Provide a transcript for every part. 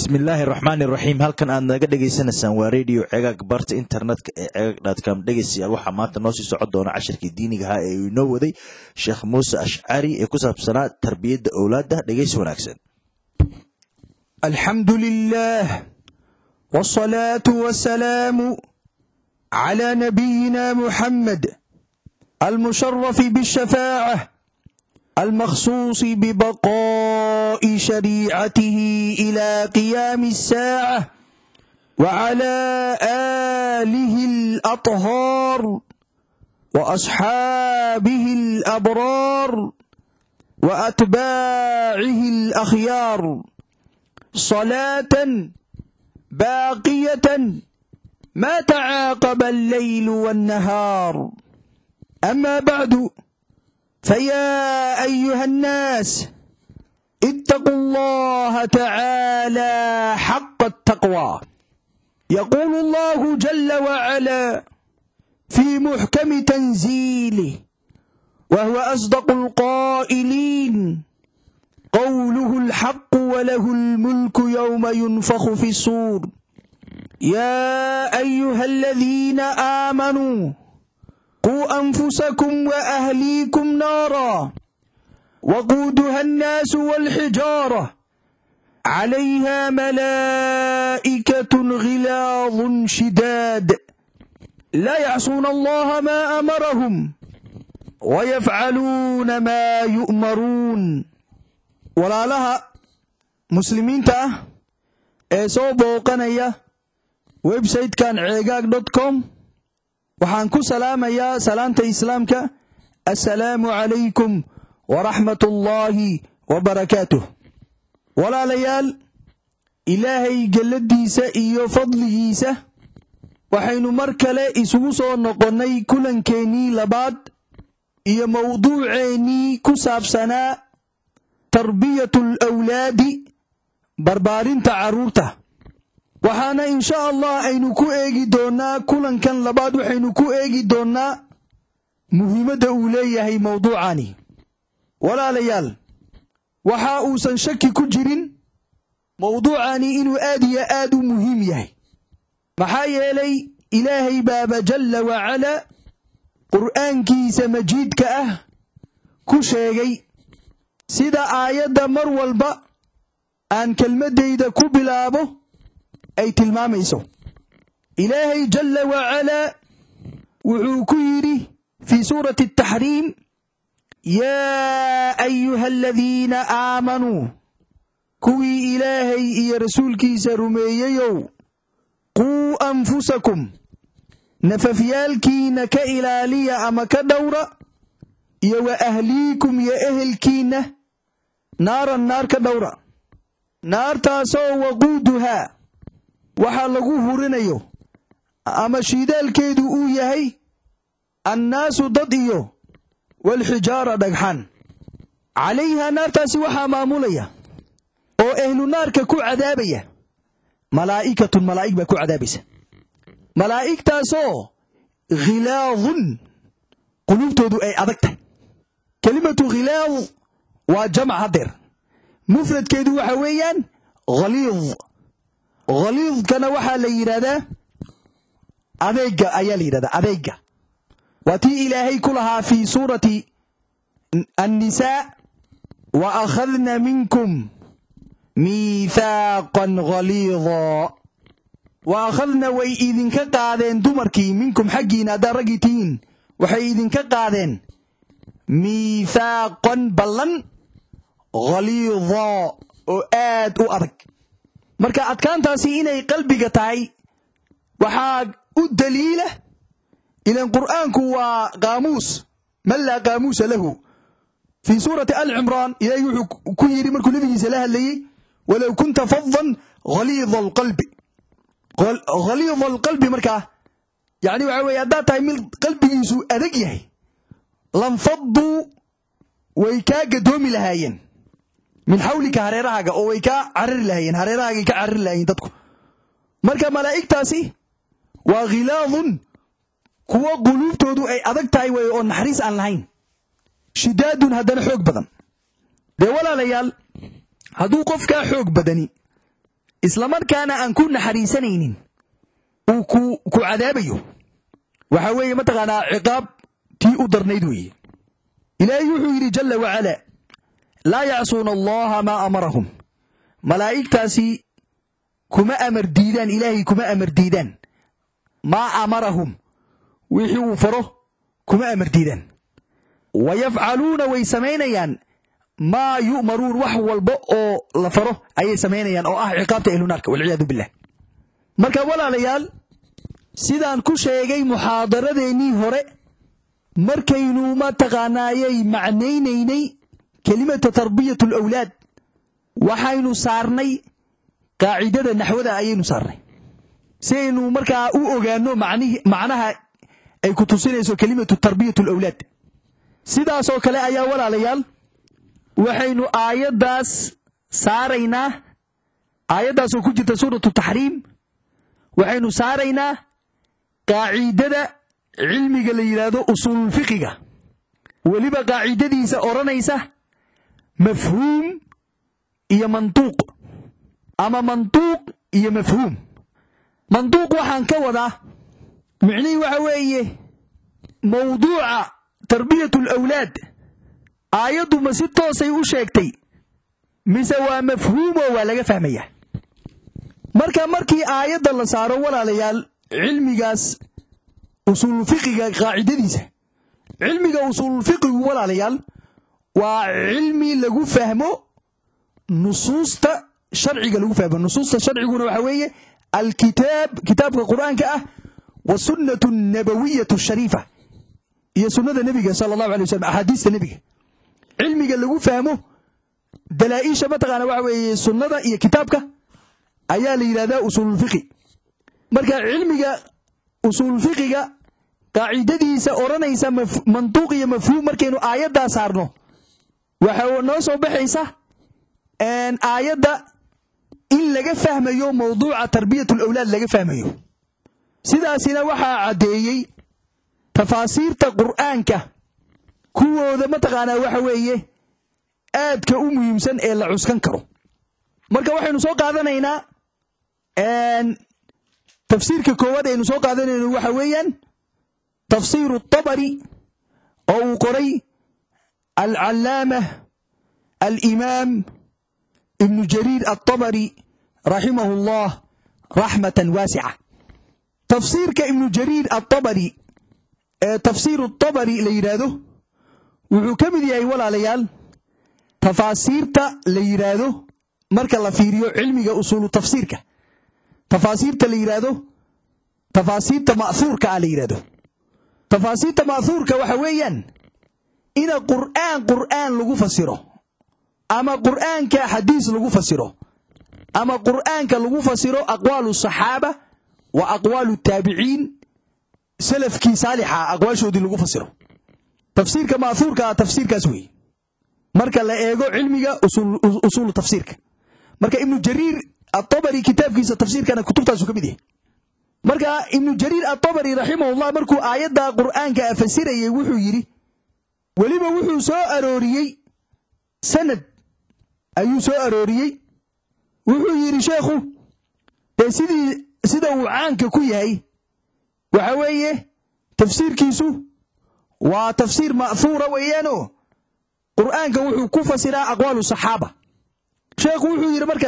bismillaahirrahmaanirrahiim halkan aad naga dhageysanaysaan waa radio cegaag barta internetka ee cegaag.com dhegeystayaal waxaa maanta noo sii socon doona casharkii diiniga ahaa ee uu inoo waday sheekh muuse ashcari ee ku saabsanaa tarbiyadda awlaadda dhegeysi wanaagsan alxamdulillaah wasalaatu wasalaamu calaa nabiyina muxamed almusharafi bishafaaca المخصوص ببقاء شريعته إلى قيام الساعة وعلى آله الأطهار وأصحابه الأبرار وأتباعه الأخيار صلاة باقية ما تعاقب الليل والنهار أما بعد فيا أيها الناس اتقوا الله تعالى حق التقوى يقول الله جل وعلا في محكم تنزيله وهو أصدق القائلين قوله الحق وله الملك يوم ينفخ في الصور يا أيها الذين آمنوا قوا أنفسكم وأهليكم نارا وقودها الناس والحجارة عليها ملائكة غلاظ شداد لا يعصون الله ما أمرهم ويفعلون ما يؤمرون ولا لها مسلمين سو بوقنية ويب سايت كان cegaag.com waxaan ku salaamayaa salaanta islaamka assalaamu calaykum waraxmatullaahi wabarakaatuh walaalayaal ilaahay galladiisa iyo fadligiisa waxaynu mar kale isugu soo noqonnay kulankeenii labaad iyo mawduuceennii ku saabsanaa tarbiyatul awlaadi barbaarinta carruurta waxaana insha allah aynu ku eegi doonaa kulankan labaad waxaynu ku eegi doonaa muhiimadda uu leeyahay mawduucani walaalayaal waxa uusan shaki ku jirin mawduucani inuu aad iyo aad u muhiim yahay maxaa yeelay ilaahay baaba jalla wacala qur'aankiisa majiidka ah ku sheegay sida aayadda mar walba aan kelmaddayda ku bilaabo ay tilmaamayso ilaahay jalla wacalaa wuxuu ku yidhi fii suurati الtaxriim yaa ayuha aladiina aamanuu kuwii ilaahay iyo rasuulkiisa rumeeyeyow quu anfusakum nafafyaalkiina ka ilaaliya ama ka dhowra iyo wa ahliikum iyo ehelkiinna naaran naar ka dhowra naartaasoo waquuduhaa waxaa lagu hurinayo ama shiidaalkeedu uu yahay annaasu dad iyo walxijaara dhagxan calayhaa naartaasi waxaa maamulaya oo ehlu naarka ku cadaabaya malaa'ikatun malaa'ig baa ku cadaabaysa malaa'igtaasoo khilaadun qulubtoodu ay adag tahay kelimatu khilaad waa jamc haddeer mufradkeedu waxa weeyaan khaliid khaliidkana waxaa la yidhaahdaa adeega ayaa la yidhahdaa adeega waa tii ilaahay ku lahaa fii suurati annisaa wa akhadna minkum miithaaqan khaliidaa wa akhadna way idinka qaadeen dumarkii minkum xaggiina haddaad raggii tihiin waxay idinka qaadeen miithaaqan ballan khaliidaa oo aad u adag marka adkaantaasi inay qalbiga tahay waxaa u daliila ilan qur'aanku waa qaamuus man laa qaamuusa lahu fii suurati alcimraan ilaahay wuxuu ku yidhi markuu nebigiisa la hadlayey walow kunta fadan haliida alqalbi markaa yani waxa weeye haddaad tahay mid qalbigiisu adag yahay lanfaduu way kaa gadoomi lahaayeen min xawlika hareerahaaga oo way kaa carari lahaayeen hareerahaagay ka carari lahaayeen dadku marka malaa'igtaasi waa khilaadun kuwa quluubtoodu ay adag tahay way oo naxariis aan lahayn shidaadun haddana xoog badan dee walaalayaal hadduu qofkaa xoog badani isla markaana aan ku naxariisanaynin uu ku cadaabayo waxa weeye mataqaanaa ciqaab tii u darnayd weeye ilaahay wuxuu yidhi jalla wacala laa yacsuuna allaha maa amarahum malaa'igtaasi kuma amar diidaan ilaahay kuma amar diidaan maa amarahum wixii uu faro kuma amar diidaan wayafcaluuna way samaynayaan maa yu'maruun wax walba oo la faro ayay samaynayaan oo ah ciqaabta ahlunaarka walciyaadu billah marka walaalayaal sidaan ku sheegay muxaadaradeennii hore markaynu mataqaanaayay macnaynaynay kelimata tarbiyatu alawlaad waxaynu saarnay qaacidada naxwada ayaynu saarnay si aynu markaa u ogaanno macnaha ay ku tusinayso kelimatu tarbiyatu alawlaad sidaasoo kale ayaa walaalayaal waxaynu aayaddaas saaraynaa aayaddaasoo ku jirta suuratu taxriim waxaynu saaraynaa qaacidada cilmiga la yidhaahdo usuululfiqiga weliba qaacidadiisa odhanaysa mafhuum iyo mantuuq ama mantuuq iyo mafhuum mantuuq waxaan ka wadaa micnihii waxa weeye mawduuca tarbiyatu alawlaad aayaddu ma si toosay u sheegtay mise waa mafhuumoo waa laga fahmayaa markii aayadda la saaro walaalayaal cilmigaas usuululfiqiga qaacidadiisa cilmiga usuululfiqigu walaalayaal waa cilmi lagu fahmo nusuusta sharciga lagu fahmo nusuusta sharciguna waxa weeye kitaabka qur'aanka ah wa sunnatu nabawiyatu shariifa iyo sunnada nebiga sala allahu alay wasallam axaadiista nebiga cilmiga lagu fahmo dalaa'isha mataqaana waxa weeye sunnada iyo kitaabka ayaa la yidhahdaa usuululfiqi marka cilmiga usuululfiqiga qaacidadiisa odhanaysa mantuuq iyo mafhuum markaynu aayaddaa saarno waxa noo soo baxaysa aayadda in laga fahmayo mawduuca tarbiyatu alawlaad laga fahmayo sidaasina waxaa caddeeyey tafaasiirta qur'aanka kuwooda mataqaanaa waxa weeye aadka u muhiimsan ee la cuskan karo marka waxaynu soo qaadanaynaa tafsiirka koowaad aynu soo qaadanayno waxa weeyaan tafsiiru الطabari oo uu qoray alcallaamah alimaam ibnu jariir الطabari raximahu اllah raxmatan waasica tafsiirka ibnu jariir الطabari ee tafsiiru الطabari la yidhaahdo wuxuu ka mid yahay walaalayaal tafaasiirta la yidhaahdo marka la fiiriyo cilmiga usuulu tafsiirka tafaasiirta la yidhaahdo tafaasiirta ma'huurka ah la yidhahdo tafaasiirta ma'huurka waxa weeyaan ina qur'aan lagu fasiro ama qur'aanka xadiis lagu fasiro ama qur'aanka lagu fasiro aqwaalu saxaaba wa aqwaalu taabiciin salafkii saalixa aqwaashoodii lagu fasiro tafsiirka ma'huurka ah tafsiirkaas weeye marka la eego cilmiga usuulu tafsiirka marka ibnu jariir الطبري kitaabkiisa tafsiirkana kutubtaasu ka mid yahay marka ibnu jariir الطبري raximahullah markuu aayadda qur'aanka fasirayay wuxuu yidhi weliba wuxuu soo arooriyey sanad ayuu soo arooriyey wuxuu yidhi sheekhu dee sida uu caanka ku yahay waxa weeye tafsiirkiisu waa tafsiir ma'huura weeyaanoo qur'aanka wuxuu ku fasiraa aqwaalu saxaaba sheekhu wuxuu yidhi marka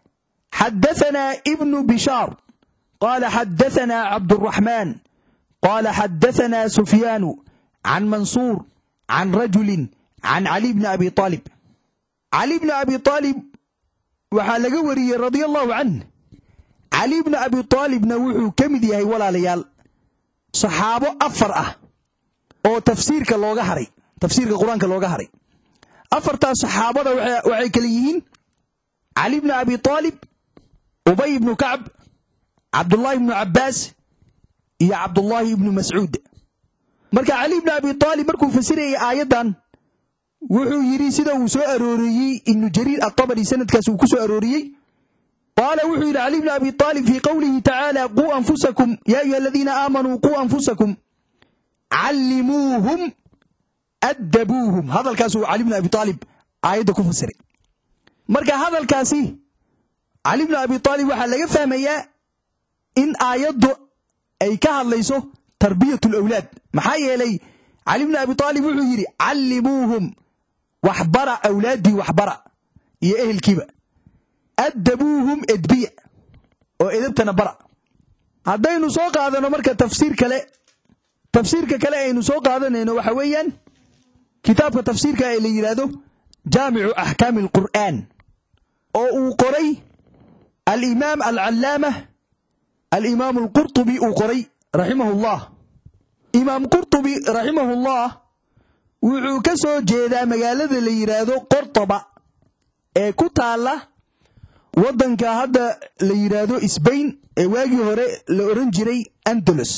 حدثنا ابن بشار قال حدثنا عبد الرحمن قال حدثنا سفيان عن منصور عن رجل عن علي بن أبي طالب علي بن أبي طالب وحال قوري رضي الله عنه علي بن أبي طالب نوحو كمدي هاي ولا ليال صحابه أفرأه أو تفسيرك اللوغة هري تفسيرك القرآن كاللوغة هري أفرتا صحابه وحي كليين علي بن أبي طالب أبي بن كعب عبد الله بن عباس يا عبد الله بن مسعود marka Ali ibn Abi Talib markuu fasirayay aayadan wuxuu yiri sida uu soo arooriyay ibn Jarir at-Tabari sanadkaas uu ku soo arooriyay qala wuxuu yiri Ali ibn Abi Talib fi qawlihi ta'ala qu anfusakum ya ayyuhalladhina amanu qu anfusakum allimuhum adabuhum hadalkaas uu Ali ibn Abi Talib aayada ku fasiray marka hadalkaasi cali bni abi aalib waxaa laga fahmayaa in aayaddu ay ka hadlayso tarbiyatu alawlaad maxaa yeelay cali bni abi aalib wuxuu yidhi callimuuhum waxbara awlaaddii waxbara iyo ehelkiiba addabuuhum edbiya oo edabtana bara haddaynu soo qaadano marka tafsiirka kale aynu soo qaadanayno waxa weeyaan kitaabka tafsiirka ee la yidhaahdo jaamicu axkaami alqur'aan oo uu qoray alimaam alcallaamah alimaam alqurtubi uu qoray raximahullah imaam qurtubi raximahullah wuxuu ka soo jeedaa magaalada la yidhaahdo qordoba ee ku taalla waddanka hadda la yidhaahdo sbain ee waagii hore la oran jiray andalus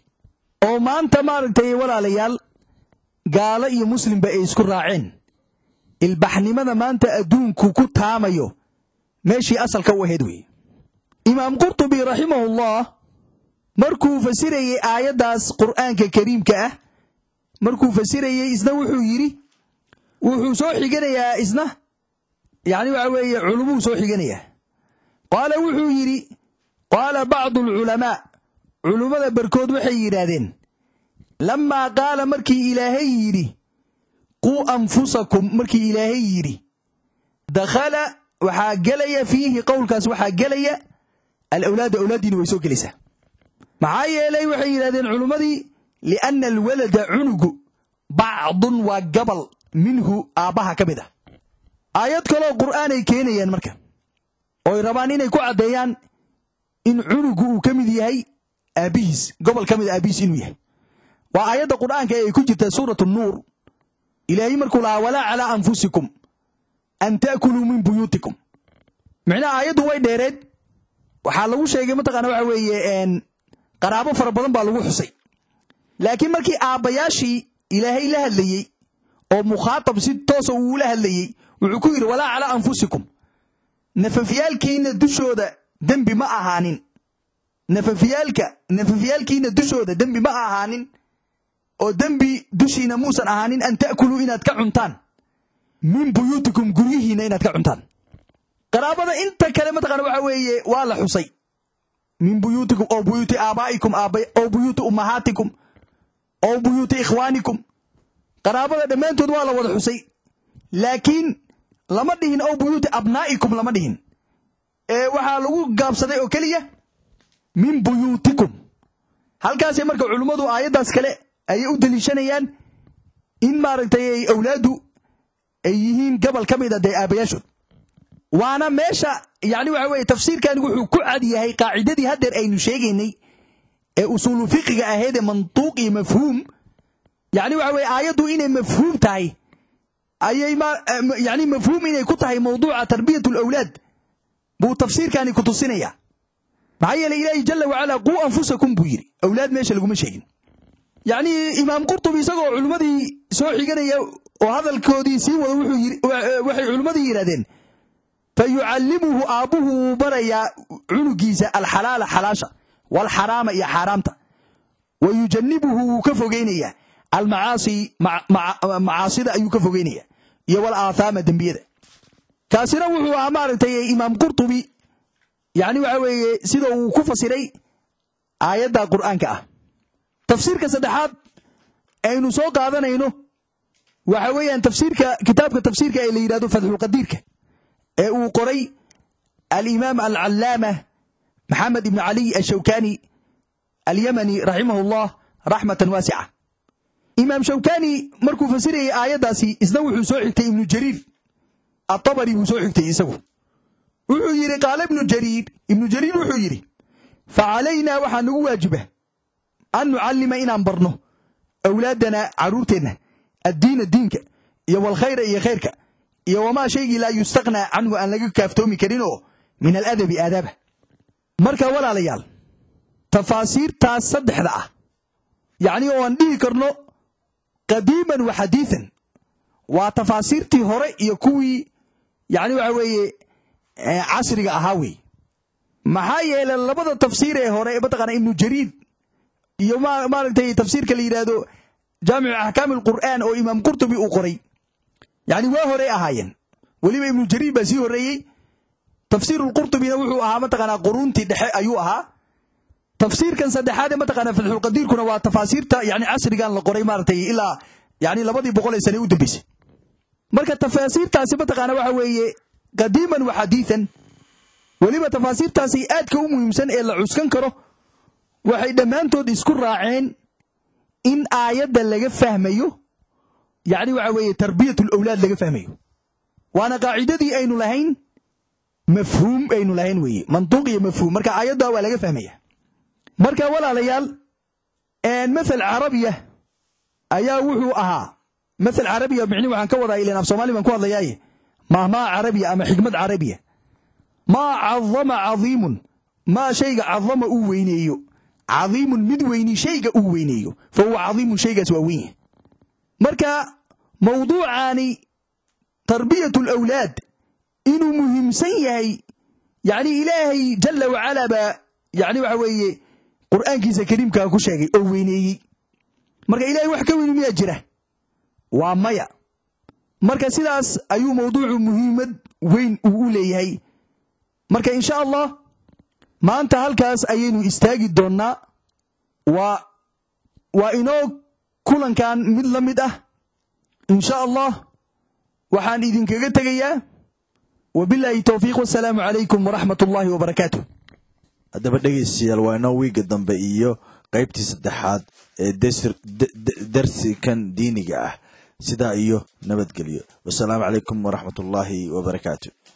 oo maanta maaragtay walaalayaal gaalo iyo muslimba ay isku raaceen ilbaxnimada maanta adduunku ku taamayo meeshii asalka u ahayd weeye imaam qurtubi raximahullah markuu fasirayey aayaddaas qur'aanka kariimka ah markuu fasirayey isna wuxuu yidhi wuxuu soo xiganayaa isna yacni waxa weeye culumuu soo xiganayaa qaala wuxuu yidhi qaala bacdu alculamaa culummada barkood waxay yidhaahdeen lammaa qaala markii ilaahay yidhi quu anfusakum markii ilaahay yidhi dakhala waxaa gelaya fiihi qowlkaas waxaa gelaya alawlaadu awlaaddiina way soo gelaysaa maxaa yeelay waxay yidhahdeen culummadii lianna alwalada cunugu bacdun waa gabal minhu aabbaha ka mid ah aayad kaloo qur'aan ay keenayaan marka ooy rabaan inay ku caddeeyaan in cunugu uu ka mid yahay aabbihiis gobol ka mid a aabbihiis inuu yahay waa aayadda qur'aanka ee ay ku jirta suuratu nuur ilaahay markuu lahaa walaa calaa anfusikum an ta'kuluu min buyuutikum micnaha aayaddu way dheereed waxaa lagu sheegay mataqaana waxa weeye qaraabo fara badan baa lagu xusay laakiin markii aabbayaashii ilaahay la hadlayey oo mukhaatab si toosa uu la hadlayey wuxuu ku yidhi walaa calaa anfusikum nafafyaalkiina dushooda dembi ma ahaanin nafafyaalkiina dushooda dembi ma ahaanin oo dembi dushiina muusan ahaanin an ta'kuluu inaad ka cuntaan min buyuutikum guryihiina inaad ka cuntaan qaraabada inta kale mataqaana waxa weeye waa la xusay min buyuutikum oo buyuuti aabaa'ikum oo buyuuti ummahaatikum oo buyuuti ikhwaanikum qaraabada dhammaantood waa la wada xusay laakiin lama dhihin oo buyuuti abnaa'ikum lama dhihin ee waxaa lagu gaabsaday oo keliya min buyuutikum halkaasay marka culummadu aayaddaas kale ayay u deliishanayaan in maaragtay ay awlaaddu ay yihiin gobol ka mid a dee aabbayaashood waana meesha yacni waxa weeye tafsiirkani wuxuu ku cad yahay qaacidadii haddeer aynu sheegaynay ee usuulu fiqiga ahayd ee mantuuq iyo mafhuum yacni waxa weeye aayaddu inay mafhuum tahay ayay yacni mafhuum inay ku tahay mawduuca tarbiyatu alawlaad buu tafsiirkani ku tusinaya maxaa yeelay ilaahi jalla wacala quu anfusakum buu yidhi awlaad meesha laguma sheegin yacni imaam qurtubi isagoo culummadii soo xiganaya oo hadalkoodii sii wada wuxuu yidhi waxay culummadii yidhahdeen fayucallimuhu aabbuhu wuu barayaa cunugiisa alxalaala xalaasha waalxaraama iyo xaaraamta wayujannibuhu wuu ka fogeynayaa almacaasi macaasida ayuu ka fogeynayaa iyo walaathaama dembiyada kaasina wuxuu ahaa maaragtay imaam qurtubi yacni waxa weeye sida uu ku fasiray aayadda qur'aanka ah tafsiirka saddexaad aynu soo qaadanayno waxa weeyaan kitaabka tafsiirka ee la yidhahdo fatxulqadiirka ee uu qoray alimaam alcallaamah maxamed ibnu cali ashawkani alyamani raximahullah raxmatan waasica imaam shawkani markuu fasirayay aayaddaasi isna wuxuu soo xigtay ibnu jariir atabari buu soo xigtay isagu wuxuu yidhi qaala ibnu jariir wuxuu yidhi facalaynaa waxaa nagu waajiba an nucallima inaan barno awlaadana carruurteenna addiina diinka iyo walkhayra iyo khayrka iyo wamaa shaygii laa yustaqnaa canhu aan laga kaaftoomi karin oo min aladabi aadaaba marka walaalayaal tafaasiirtaas saddexda ah yacni oo aan dhihi karno qadiiman wa xadiidan waa tafaasiirtii hore iyo kuwii yacni waxa weeye casriga ahaa weeye maxaa yeelay labada tafsiir ee hore mataqaana ibnu jariir iyo maaragtay tafsiirka la yidhaahdo jaamicu axkaami alqur'aan oo imaam qurtubi uu qoray yacni waa horey ahaayeen weliba ibnu jariir baa sii horreeyey تفسير القرطبي وحو أها متقنا قرونتي دحي أيو أها تفسير كان سدحاد متقنا في القدير كنا وتفاسير يعني عصر كان لقري مارتي إلا يعني لبدي بقول سنة ودبس مركز تفاسير تاسي متقنا وحوي قديما وحديثا ولما تفاسير تاسي آدك مهمسن إلا عسكن كره waxay dhamaantood isku raaceen in aayada laga fahmayo yaani waxa weeye tarbiyatul awlaad laga fahmayo waana qaacidadii aynu lahayn mafhuum aynu lahayn weeye mantuq iyo mafhuum marka aayada waa laga fahmaya marka walaalayaal مثل عربية ayaa wuxuu ahaa مثل عربية micni waxaan ka wadaa ilaa Soomaali baan ku hadlayaay ma عربية ama xigmad عربية ما عظم عظيم ما شيء عظم uu weyneeyo عظيم مدويني شيء أوينيه فهو عظيم شيء سويه مركا موضوع عني تربية الأولاد إنه مهم سيئي يعني إلهي جل وعلا يعني وحوي قرآن كيسا كريم كاكو شيء أوينيه مركا إلهي وحكوين مياجره وعميا مركا سلاس أيو موضوع مهم وين أوليه مركا إن شاء الله maanta halkaas ayaynu istaagi doonaa waa inoo kulankan mid la mid ah insha Allah waxaan idinkaga tagayaa wabillahi tawfiiq wasalaamu calaykum waraxmatullaahi wabarakaatuh haddaba dhegeystayaal waa inoo wiiga dambe iyo qaybtii saddexaad ee darsikan diiniga ah sidaa iyo nabadgelyo wasalaamu calaykum waraxmatullaahi wabarakaatuh